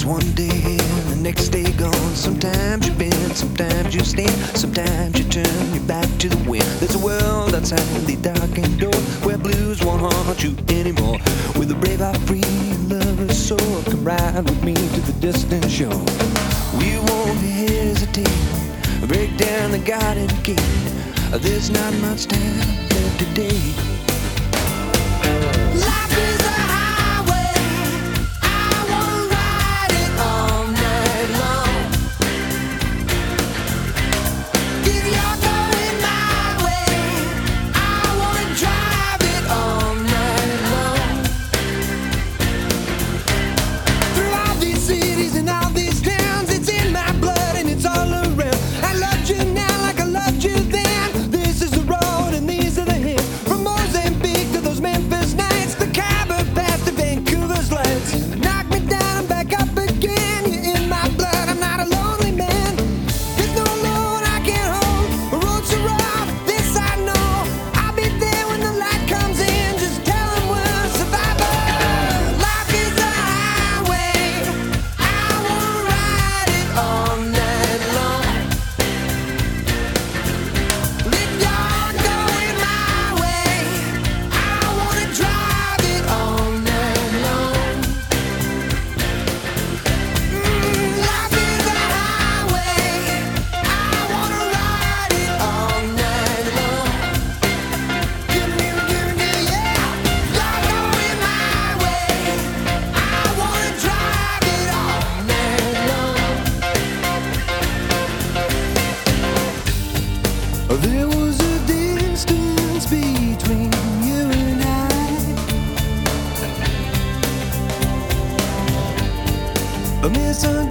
It's one day and the next day gone. Sometimes you bend, sometimes you stand, sometimes you turn your back to the wind. There's a world outside the darkened door where blues won't haunt you anymore. With a brave heart, free lover's soul, come ride with me to the distant shore. We won't hesitate, break down the garden gate. There's not much time left today. Life is a highway, I wanna ride it all night long. If you're going my way, I wanna drive it all night long. Through all these cities and all these towns, it's in my blood and it's all around. I loved you now like I loved you then. This is the road and these are the hills. From Mozambique to those Memphis nights, the Khyber Pass to Vancouver's lights. Knock me down and back up again. You're in my blood, I'm not a lonely man. There's no load I can't hold. The road's so rough, this I know. I'll be there when the light comes in. Just tell them we're survivors. Life is a highway, I wanna ride it all night long. If you're going my way, I wanna drive it all night long. Life is a highway, I wanna ride it all night long. Give me, yeah. You're going my way, I wanna drive it all night long. There was a distance between you and I, a misunderstanding.